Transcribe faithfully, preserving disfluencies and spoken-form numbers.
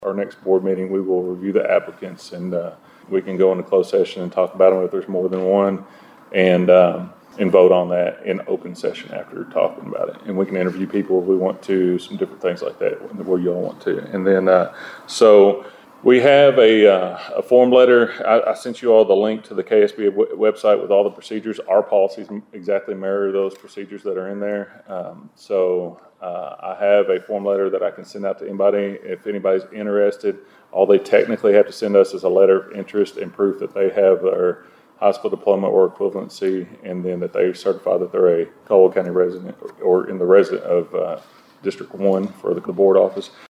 Our next board meeting, we will review the applicants, and uh, we can go into closed session and talk about them if there's more than one, and um, and vote on that in open session after talking about it. And we can interview people if we want to, some different things like that where you all want to. And then, uh, so we have a, uh, a form letter. I, I sent you all the link to the K S B A w- website with all the procedures. Our policies exactly mirror those procedures that are in there. Um, so uh, I have a form letter that I can send out to anybody. If anybody's interested, all they technically have to send us is a letter of interest and proof that they have their high school diploma or equivalency, and then that they certify that they're a Caldwell County resident or, or in the resident of uh, District one for the board office.